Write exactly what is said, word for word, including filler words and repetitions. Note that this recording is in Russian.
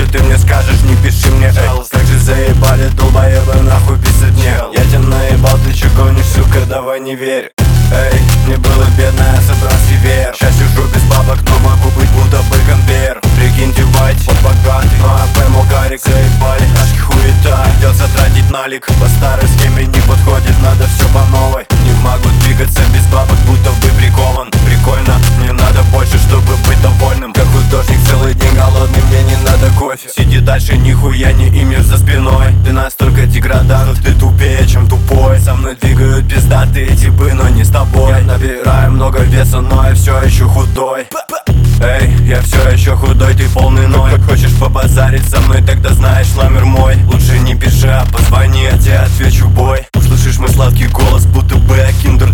ты мне скажешь, не пиши мне, эй. Так же заебали долбоебы, нахуй писать нехал. Я тебя наебал, ты чё гонишь, сука, давай не верь. Эй, мне было бедно, я собрал север. Сейчас сижу без бабок, но могу быть будто бы конвейер. Прикиньте, бать, он богатый, ну а поймал карик. Заебали, ашки хуета, придется тратить налик. По старой схеме не подходит, надо все по новой. Не могу двигаться без бабок, будто бы прикован. Прикольно, мне надо больше, чтобы быть довольным. Как художник целый день голодный, мне не надо кофе. Сиди дальше, нихуя не имеешь за спиной. Ты настолько деградант, ты тупее, чем тупой. Со мной двигают пиздатые типы, но не с тобой. Я набираю много веса, но я все еще худой. Эй, я все еще худой, ты полный ноль. Хочешь побазарить со мной, тогда знаешь номер мой. Лучше не пиши, а позвони, я тебе отвечу, бой. Услышишь мой сладкий голос, будто бы я киндер